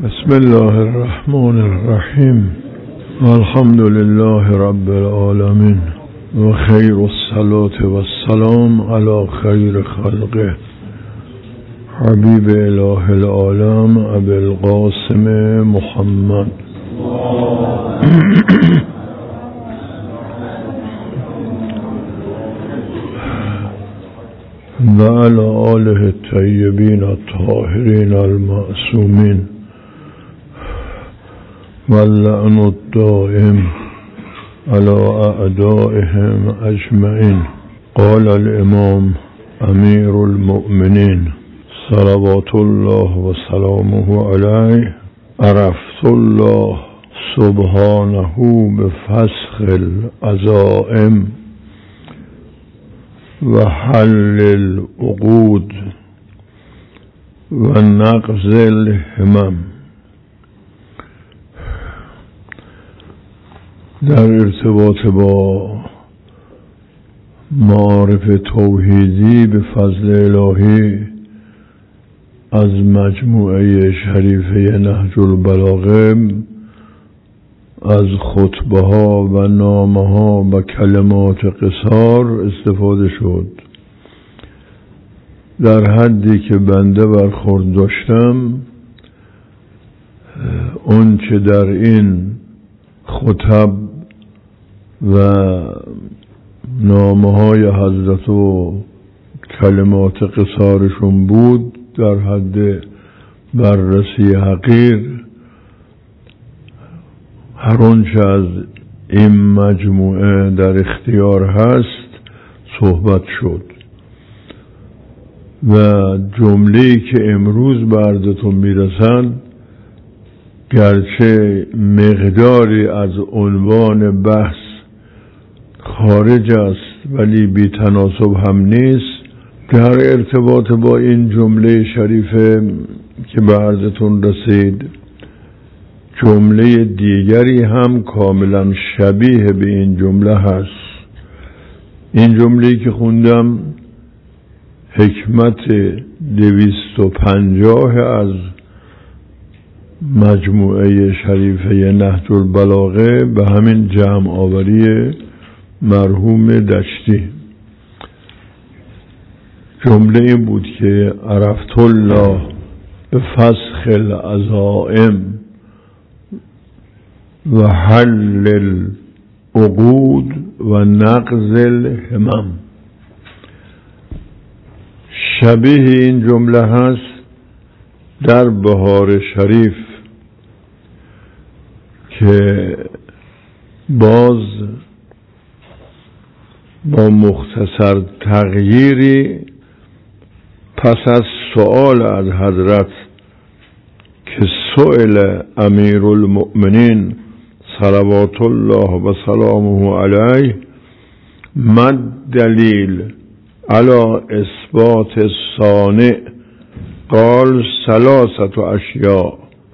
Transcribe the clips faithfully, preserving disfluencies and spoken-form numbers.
بسم الله الرحمن الرحیم. الحمد لله رب العالمین و خیر الصلاة و السلام علی خیر خلقه حبیب اله العالم ابی القاسم محمد و علی آله الطیبین الطاهرین المعصومین واللعن الدائم على أعدائهم أجمعين. قال الإمام أمير المؤمنين صلوات الله وسلامه عليه: عرفت الله سبحانه بفسخ العزائم وحل العقود ونقض الهمم. در ارتباط با معارف توحیدی به فضل الهی از مجموعه شریفه نهج البلاغه از خطبه ها و نامه ها و کلمات قصار استفاده شد. در حدی که بنده برخورد داشتم اون چه در این خطب و نامه های حضرت و کلمات قصارشون بود در حد بررسی حقیر، هر آنچه از این مجموعه در اختیار هست صحبت شد و جمله‌ای که امروز به عرضتون میرسند گرچه مقداری از عنوان بحث خارج است ولی بی تناسب هم نیست. در ارتباط با این جمله شریفه که به عرضتون رسید جمله دیگری هم کاملا شبیه به این جمله هست. این جمله‌ای که خوندم حکمت دویست و پنجاه از مجموعه شریفه نهج البلاغه به همین جمع آوری مرحوم دشتی. جمله این بود که عرفت الله به فسخ العزائم و حل العقود و نقض الهمم. شبیه این جمله هست در بهار شریف که باز با مختصر تغییری پس از سؤال از حضرت که سئل امیر المؤمنین صلوات الله و سلامه علیه ما دلیل علی اثبات الصانع، قال ثلاثة اشیاء: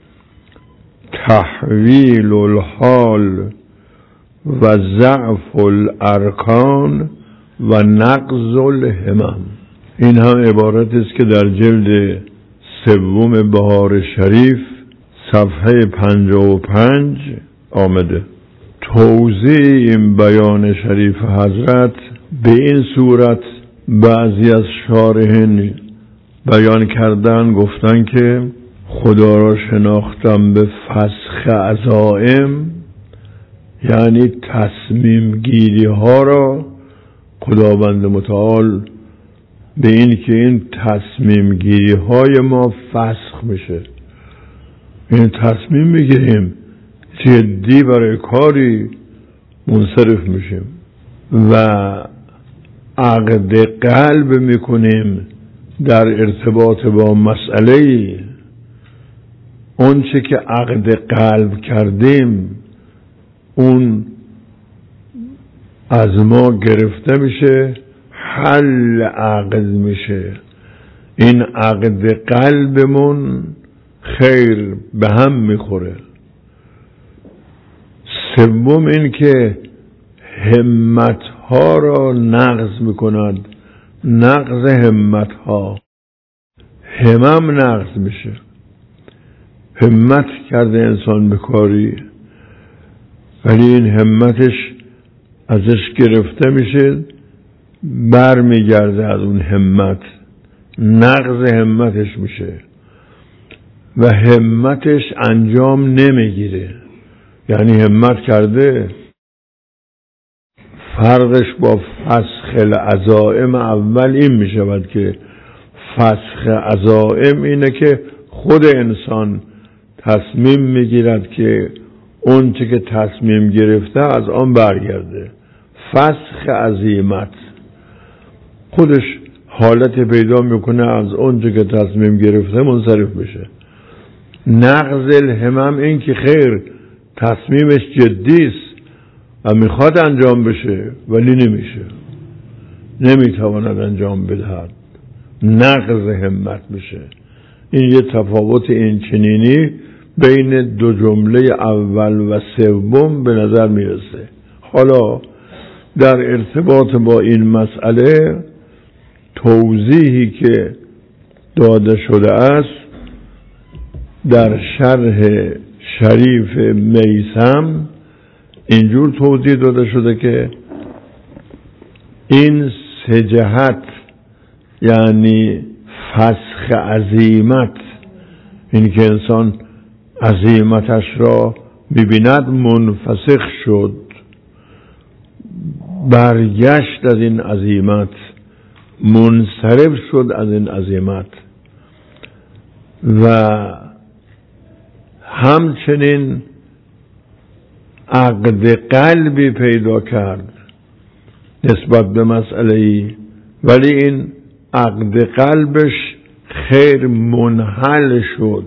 تحویل الحال و ضعف الارکان و نقض الهمم. این هم عبارت است که در جلد سوم بهار شریف صفحه پنجاه و پنج آمده. توضیح این بیان شریف حضرت به این صورت بعضی از شارحین بیان کردن، گفتن که خدا را شناختم به فسخ عزائم یعنی تصمیم گیری ها را خداوند متعال به این که این تصمیم گیری های ما فسخ میشه، این تصمیم میگیریم جدی برای کاری منصرف میشیم و عقد قلب میکنیم در ارتباط با مسئله. اون چه که عقد قلب کردیم اون از ما گرفته میشه، حل عقد میشه. این عقد قلبمون خیر به هم میخوره. سوم این که همت ها را نقض میکند، نقض همت ها، همم نقض میشه. همت کرده انسان به کاری، ولی این همتش ازش گرفته میشه، بر میگرده از اون همت، نقض همتش میشه و همتش انجام نمیگیره. یعنی همت کرده، فرقش با فسخ العزائم اول این میشود که فسخ عزائم اینه که خود انسان تصمیم میگیرد که اون چه که تصمیم گرفته از آن برگرده. فسخ عزیمت خودش حالت پیدا میکنه از اون چه که تصمیم گرفته منصرف بشه. نقض الهمم این که خیر تصمیمش جدیست و میخواد انجام بشه ولی نمیشه، نمیتواند انجام بدهد، نقض همت بشه. این یه تفاوت این چنینی بین دو جمله اول و سوم به نظر میرسه. حالا در ارتباط با این مسئله توضیحی که داده شده است در شرح شریف میثم اینجور توضیح داده شده که این سه جهت، یعنی فسخ عزیمت، این که انسان عزیمتش را می‌بیند منفسخ شد، برگشت از این عزیمت، منصرف شد از این عزیمت و همچنین عقد قلبی پیدا کرد نسبت به مسئله ای، ولی این عقد قلبش خیر منحل شد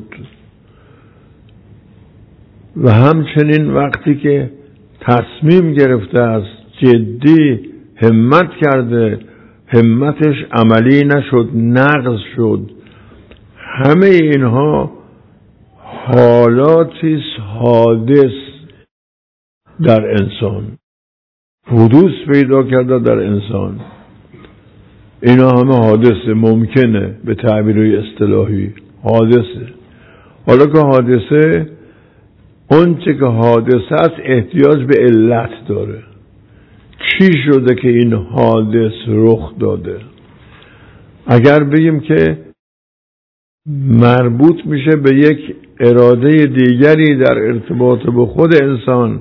و همچنین وقتی که تصمیم گرفته است، جدی همت کرده، همتش عملی نشد، نقض شد. همه اینها حالاتی حادث در انسان، حدوث پیدا کرده در انسان. اینا همه حادثه، ممکنه به تعبیر اصطلاحی حادثه. حالا که حادثه، اون چه که حادثه است احتیاج به علت داره. چی شده که این حادث رخ داده؟ اگر بگیم که مربوط میشه به یک اراده دیگری در ارتباط با خود انسان،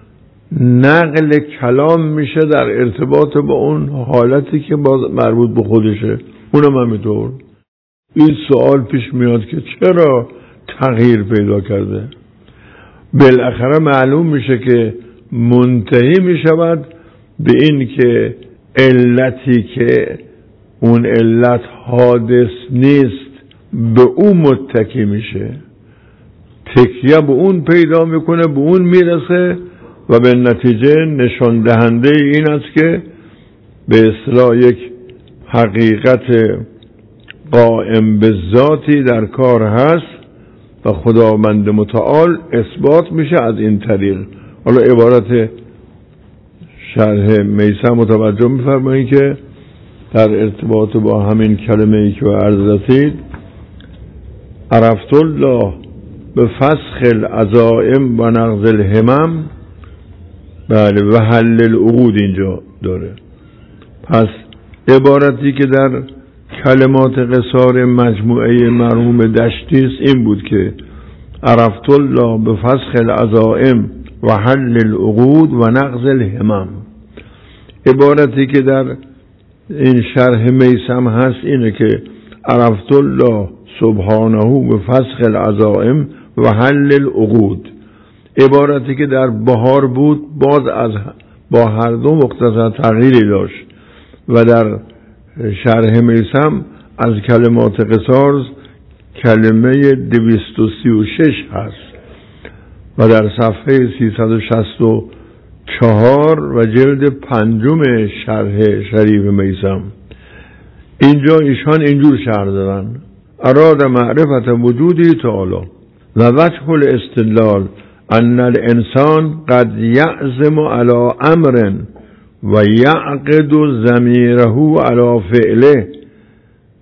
نقل کلام میشه در ارتباط با اون حالتی که باز مربوط به خودشه. اونم همینطور. این سوال پیش میاد که چرا تغییر پیدا کرده؟ بالاخره معلوم میشه که منتهی میشود به این که علتی که اون علت حادث نیست به اون متکی میشه، تکیه به اون پیدا میکنه، به اون میرسه و به نتیجه نشان دهنده این است که به اصطلاح یک حقیقت قائم به ذاتی در کار هست و خداوند متعال اثبات میشه از این طریق. حالا عبارت شرح میثم متوجه میفرمایید که در ارتباط با همین کلمه ای که عرض رسید، عرفت الله به فسخ العزائم و نقض الهمم، بله، و حل العقود اینجا داره. پس عبارتی که در کلمات قصار مجموعه مرحوم دشتی است این بود که عرفت الله به فسخ العزائم و حل العقود و نقض الهمم. عبارتی که در این شرح میثم هست اینه که عرفت الله سبحانه به فسخ العزائم و حل العقود. عبارتی که در بهار بود باز از با هر دو مختصر تغییری داشت و در شرح میثم از کلمات قصار کلمه دویست و سی و شش هست و در صفحه سیصد و شصت و چهار و جلد پنجم شرح شریف میثم. اینجا ایشان اینجور شرح دارن: اراد معرفت وجودی تعالی و وجه الاستدلال ان الانسان قد یعزم علی امر و یعقد ضمیره علی فعله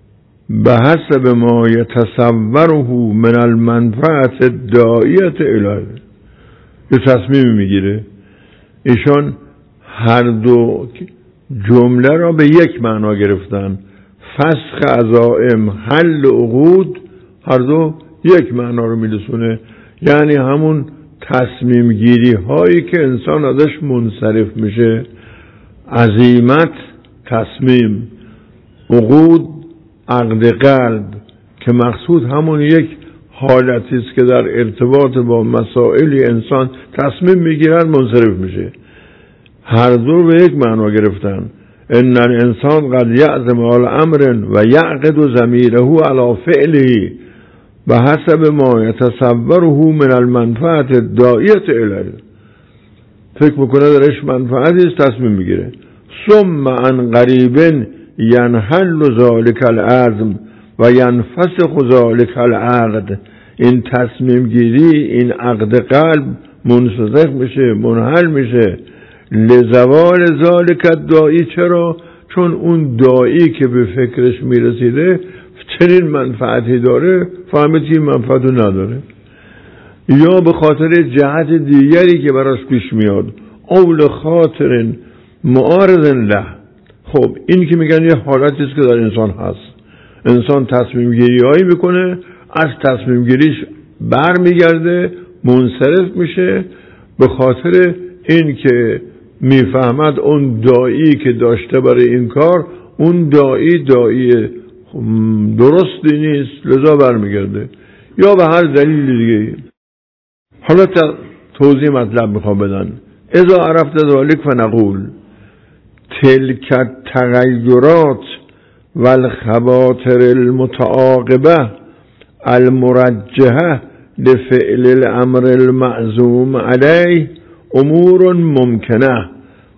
به حسب ما یتصوره من المنفعت الداعیت الیه. یه تصمیم میگیره. ایشان هر دو جمله را به یک معنا گرفتن، فسخ عزائم، حل عقود، هر دو یک معنا رو میرسونه. یعنی همون تصمیم گیری هایی که انسان ازش منصرف میشه، عزیمت تصمیم، عقود عقد قلب، که مقصود همون یک حالتی است که در ارتباط با مسائل انسان تصمیم میگیرن منصرف میشه. هر دو به یک معنا گرفتن. ان الانسان قد یعزم علی امر و یعقد ضمیره علی فعله به حسب ما یتصوره من المنفعت الداعیت الیه. فکر میکنه درش منفعتی است، تصمیم میگیره. ثم عن قریب ینحل ذلک العزم و ینفسخ ذلک العقد. این تصمیم گیری، این عقد قلب منفسخ میشه، منحل میشه. لزوال ذلک الداعی. چرا؟ چون اون داعی که به فکرش میرسیده چنین منفعتی داره، فهمید که منفعتو نداره، یا به خاطر جهت دیگری که براش پیش میاد، اول خاطر معارض له. خب این که میگن یه حالتی است که در انسان هست. انسان تصمیم گیری هایی میکنه، از تصمیم گیریش بر میگرده، منصرف میشه به خاطر این که میفهمد اون داعی که داشته برای این کار، اون داعی داعی درستی نیست، لذا برمیگرده، یا به هر دلیل دیگه. حالا توضیح مطلب میخوام بدن. اذا عرفت ذلك فنقول تلك التغیرات والخواطر المتعاقبه المرجحه لفعل الامر المعزوم علیه امور ممکنه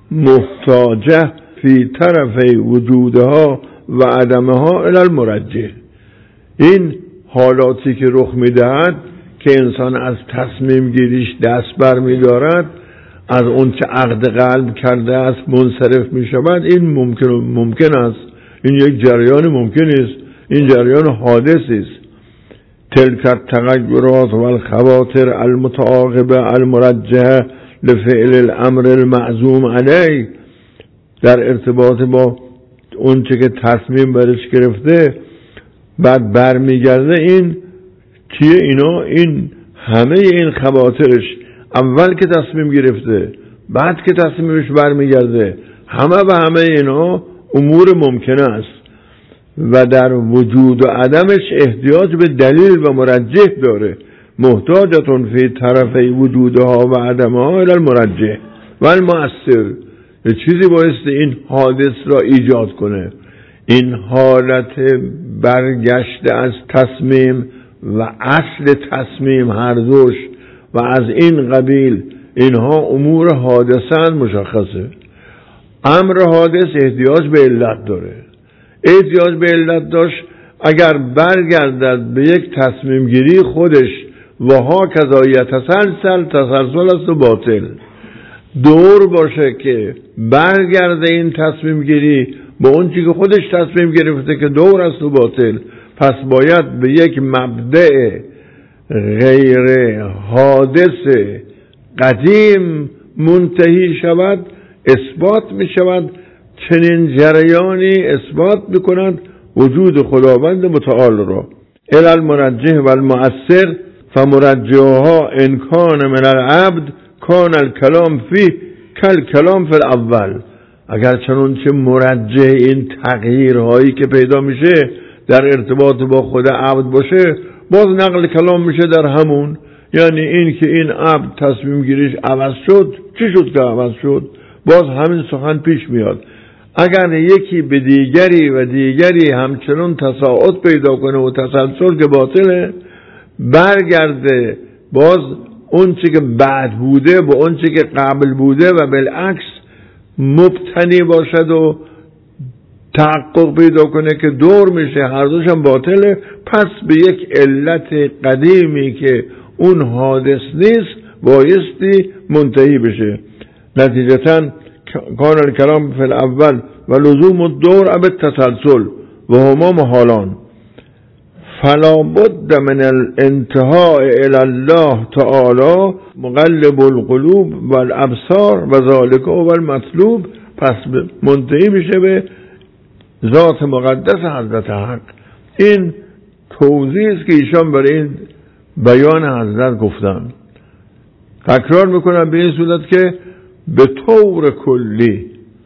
محتاجه فی طرفی وجودها و عدمها الی المرجح. این حالاتی که رخ میدهد که انسان از تصمیم گیریش دست بر می‌دارد، از اون چه عقد قلب کرده است منصرف می‌شود، این ممکن ممکن است، این یک جریان ممکن است، این جریان حادثی است. تلک التغیرات والخواطر المتعاقبه المرجحه لفعل الامر المعزوم علیه، در ارتباط با اون چه که تصمیم برش گرفته بعد برمیگرده. این چیه اینا؟ این همه این خواطرش، اول که تصمیم گرفته بعد که تصمیمش برمیگرده، همه به همه اینا امور ممکنه است و در وجود و عدمش احتیاج به دلیل و مرجح داره. محتاجتون فی طرفی وجودها و عدمها الی المرجح و المؤثر. یه چیزی بایسته این حادث را ایجاد کنه. این حالت برگشت از تصمیم و اصل تصمیم هر دوش و از این قبیل، اینها امور حادثه مشخصه. امر حادث احتیاج به علت داره. احتیاج به علت داشت اگر برگردد به یک تصمیم گیری خودش و ها کذا یتسلسل، تسلسل است و باطل. دور باشه که برگرده این تصمیم گیری با اون چیزی که خودش تصمیم گرفته که دور است و باطل، پس باید به یک مبدأ غیر حادث قدیم منتهی شود، اثبات می شود. چنین جریانی اثبات میکند وجود خداوند متعال را. الی المرجح و المؤثر فمرجحها ان کان من العبد کان الکلام فی کل کلام فی الاول. اگر چنانچه مرجح این تغییرهایی که پیدا میشه در ارتباط با خود عبد باشه، باز نقل کلام میشه در همون. یعنی این که این عبد تصمیم گیریش عوض شد، چی شد که عوض شد؟ باز همین سخن پیش میاد. اگر یکی به دیگری و دیگری همچنان تصاعد پیدا کنه و تسلسل که باطله، برگرده باز اون چی که بعد بوده با اون چی که قبل بوده و بالعکس مبتنی باشد و تحقق پیدا کنه که دور میشه، هر دوشم باطله، پس به یک علت قدیمی که اون حادث نیست بایستی منتهی بشه. نتیجتاً کان الکلام فی الاول و لزوم الدور اب التسلسل و هما محالان. فلا بد من الانتهاء الى الله تعالی مقلب القلوب و الابصار و ذالک و المطلوب. پس منتهی میشه به ذات مقدس حضرت حق. این توضیح است که ایشان برای این بیان حضرت گفتن. تکرار میکنم به این صورت که به طور کلی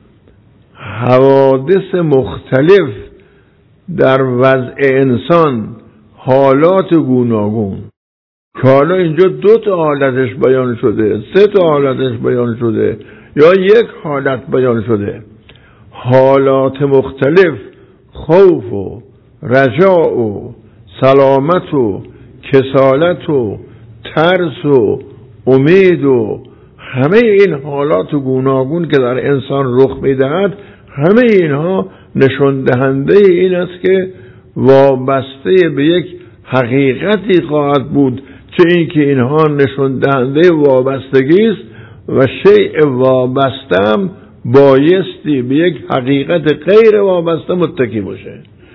حوادث مختلف در وضع انسان، حالات گوناگون که حالا اینجا دو تا حالتش بیان شده، سه تا حالتش بیان شده یا یک حالت بیان شده، حالات مختلف، خوف و رجاء و سلامت و کسالت و ترس و امید و همه این حالات گوناگون که در انسان رخ میدهد، همه اینها نشان دهنده این است که وابسته به یک حقیقتی خواهد بود، چه این که اینها نشان دهنده وابستگی است و شیء وابستم بایستی به یک حقیقت غیر وابسته متکی باشه،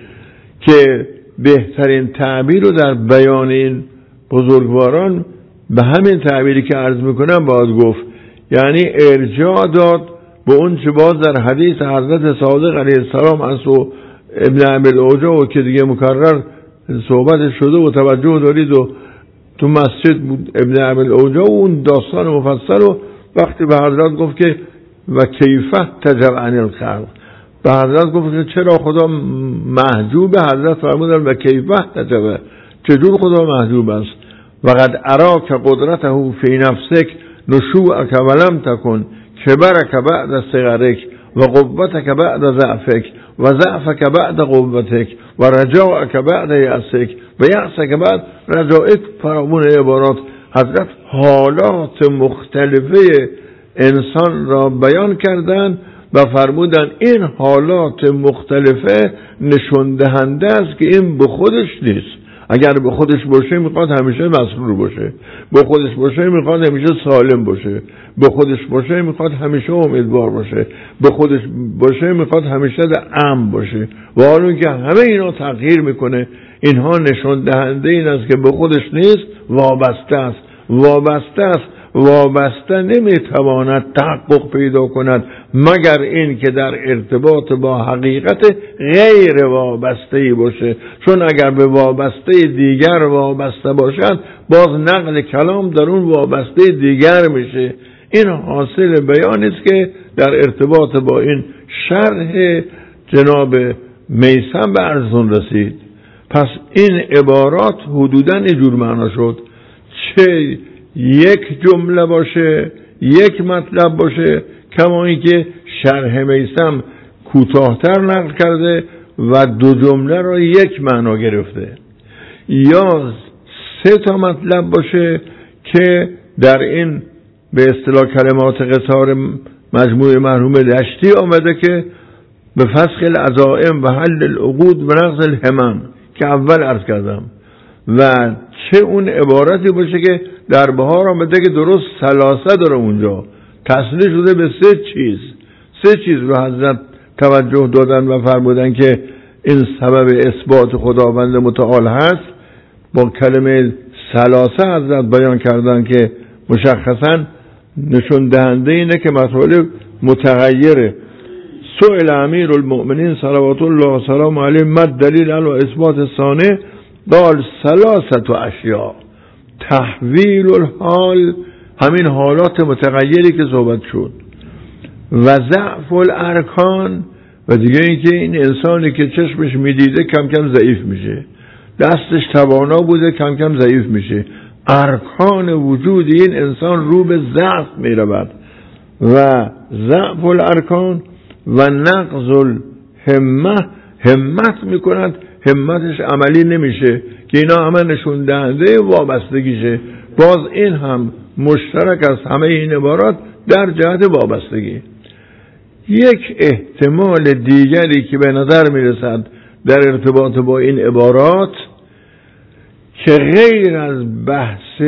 که بهترین تعبیر رو در بیان این بزرگواران به همین تعبیری که عرض میکنم باید گفت، یعنی ارجاع داد به اون چه باز در حدیث حضرت صادق علیه السلام از و ابن ابی الاوجاع و که دیگه مکرر صحبت شده و توجه دارید و تو مسجد بود ابن ابی الاوجاع و اون داستان مفصل و وقتی به حضرت گفت که و کیفه تجب عن الخلق، به حضرت گفت که چرا خدا محجوب؟ حضرت فرمودن و کیفه تجب، چجور خدا محجوب است؟ وقد اراک قدرته فی نفسک نشوءک ولم تکن کبرک بعد صغرک و قوتک بعد ضعفک و ضعفک بعد قوتک و رجاءک بعد یأسک و یأسک بعد رجائک. فرامون عبارات حضرت حالات مختلفه انسان را بیان کردند و فرمودن این حالات مختلفه نشون دهنده است که این به خودش نیست. اگر به خودش باشه میخواد همیشه مسرور باشه، به خودش باشه میخواد همیشه سالم باشه، به خودش باشه میخواد همیشه امیدوار باشه، به خودش باشه میخواد همیشه در امن باشه. و حالا که همه اینا تغییر میکنه، اینها نشون دهنده این است که به خودش نیست، وابسته است. وابسته است وابسته نمیتواند تحقق پیدا کند مگر این که در ارتباط با حقیقت غیر وابسته‌ای باشه، چون اگر به وابسته دیگر وابسته باشد باز نقل کلام در اون وابسته دیگر میشه. این حاصل بیانی است که در ارتباط با این شرح جناب میثم به عرضتون رسید. پس این عبارات حدوداً اینجور معنا شد، چه یک جمله باشه، یک مطلب باشه، کما اینکه شرح میثم کوتاه‌تر نقل کرده و دو جمله را یک معنا گرفته، یا سه تا مطلب باشه که در این به اصطلاح کلمات قصار مجموعه مرحوم دشتی آمده که به فسخ العزائم و حل العقود و نقض الهمم که اول عرض کردم، و چه اون عبارتی باشه که در بهار آمده که درست ثلاثه داره اونجا تصریح شده به سه چیز. سه چیز رو حضرت توجه دادن و فرمودن که این سبب اثبات خداوند متعال هست. با کلمه ثلاثه حضرت بیان کردن که مشخصا نشون دهنده اینه که مطالب متغیره. سئل امیر المؤمنین صلوات الله و سلام علیه ما دلیل علی اثبات ثانیه، قال ثلاثه اشیاء: تحویل الحال، همین حالات متغیری که صحبت شد، و ضعف الارکان، و دیگه اینکه این انسانی که چشمش میدیده کم کم ضعیف میشه، دستش توانا بوده کم کم ضعیف میشه، ارکان وجود این انسان رو به ضعف میرود، و ضعف الارکان و نقض الهمه، همت میکند همتش عملی نمیشه که اینا همه نشون دهنده وابستگیشه. باز این هم مشترک از همه این عبارات در جهت وابستگی. یک احتمال دیگری که به نظر میرسد در ارتباط با این عبارات که غیر از بحث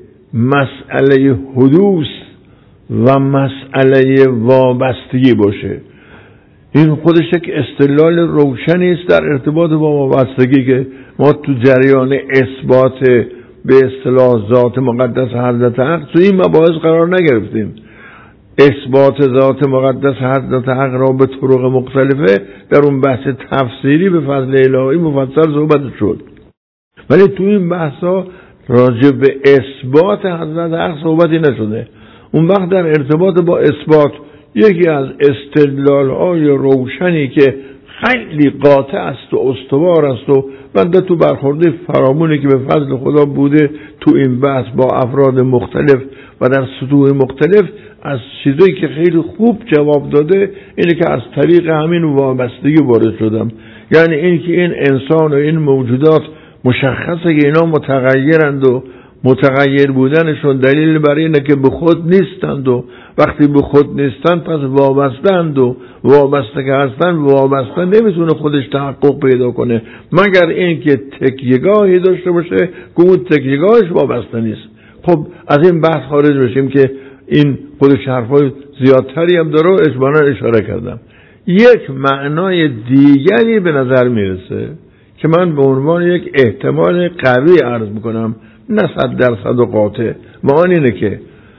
مسئله حدوث و مسئله وابستگی باشه، این خودش یک استدلال روشنی است در ارتباط با وابستگی که ما تو جریان اثبات به اصطلاح ذات مقدس حضرت حق تو این مباحث قرار نگرفتیم. اثبات ذات مقدس حضرت حق را به طرق مختلفه در اون بحث تفسیری به فضل الهی مفصل صحبت شد، ولی تو این بحثا راجع به اثبات حضرت حق صحبتی نشده. اون وقت در ارتباط با اثبات یکی از استدلال‌های روشنی که خیلی قاطع است و استوار است و بنده تو برخورده فرامونی که به فضل خدا بوده تو این بحث با افراد مختلف و در سطوح مختلف از چیزایی که خیلی خوب جواب داده اینه که از طریق همین وابستگی وارد شدم. یعنی این که این انسان و این موجودات مشخصه که اینا متغیرند و متغیر بودنشون دلیل برای اینه که به خود نیستند و وقتی به خود نیستند پس وابستند و وابسته که هستند وابسته نمیتونه خودش تحقق پیدا کنه مگر اینکه تکیه‌گاهی داشته باشه که اون تکیه‌گاهش وابسته نیست. خب از این بحث خارج بشیم که این خودش حرفای زیادتری هم داره و اجمالا اشاره کردم. یک معنای دیگری به نظر میرسه که من به عنوان یک احتمال قوی عرض میکنم، نه صد درصد و قاطع، و آن اینه که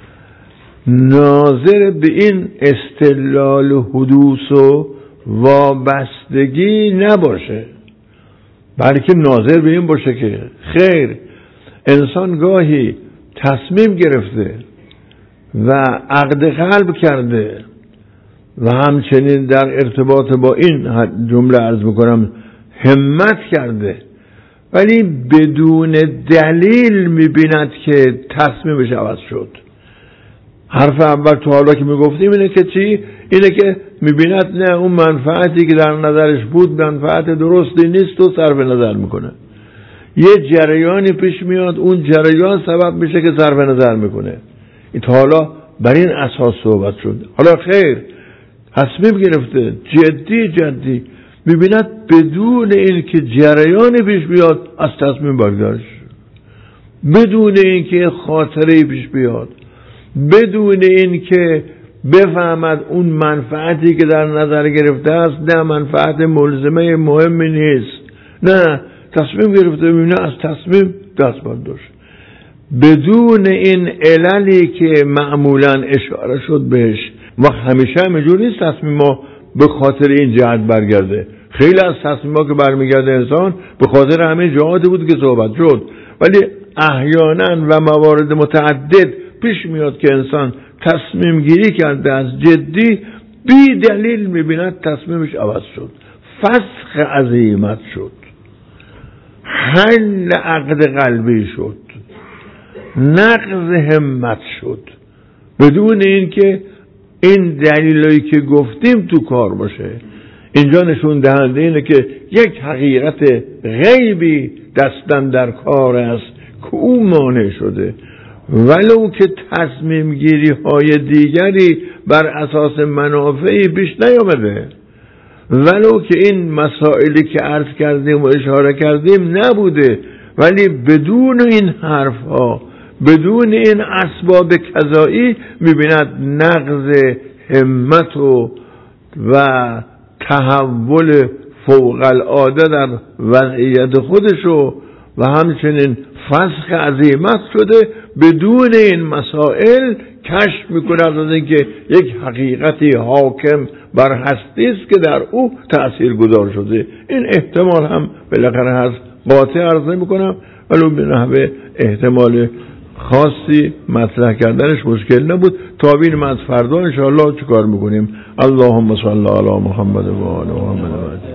ناظر به این استدلال حدوث و وابستگی نباشه، بلکه ناظر به این باشه که خیر انسان گاهی تصمیم گرفته و عقد قلب کرده و همچنین در ارتباط با این جمله عرض میکنم همت کرده، ولی بدون دلیل میبیند که تصمیمش عوض شد. حرف اول تو حالا که میگفتیم اینه که چی؟ اینه که میبیند نه اون منفعتی که در نظرش بود منفعت درستی نیست و صرف نظر میکنه. یه جریانی پیش میاد، اون جریان سبب میشه که صرف نظر میکنه. این تا حالا بر این اساس صحبت شد. حالا خیر تصمیم گرفته جدی جدی میبیند بدون این که جریانی پیش بیاد از تصمیم برگشت، بدون این که خاطره پیش بیاد، بدون این که بفهمد اون منفعتی که در نظر گرفته است نه منفعت ملزمه مهمی نیست، نه تصمیم گرفته میبینه از تصمیم دست برداشت بدون این عللی که معمولا اشاره شد بهش. ما همیشه همینجور نیست تصمیم ما به خاطر این جهت برگرده. خیلی از تصمیم ها که برمیگرده انسان به خاطر همین جهاتی بود که صحبت شد، ولی احیانا و موارد متعدد پیش میاد که انسان تصمیم گیری کرده از جدی بی دلیل میبیند تصمیمش عوض شد، فسخ عزیمت شد، حل عقد قلبی شد، نقض همت شد، بدون اینکه این دلیلی که گفتیم تو کار باشه. اینجا نشون دهنده اینه که یک حقیقت غیبی دستن در کار است که او مانع شده، ولو که تصمیم گیری های دیگری بر اساس منافعی پیش نیامده، ولو که این مسائلی که عرض کردیم و اشاره کردیم نبوده، ولی بدون این حرف ها بدون این اسباب کذایی میبیند نقض همت و و تحول فوق العاده در وضعیت خودشو و همچنین فسخ عزیمت شده. بدون این مسائل کشف میکنه از اینکه یک حقیقتی حاکم بر هستی است که در او تأثیر گذار شده. این احتمال هم بالاخره هست، قاطع عرض نمیکنم ولی به نحوه احتمال خاصی مطرح کردنش مشکل نبود. تا ببینیم از فردا انشاءالله چه کار میکنیم. اللهم صل علی محمد و آل محمد.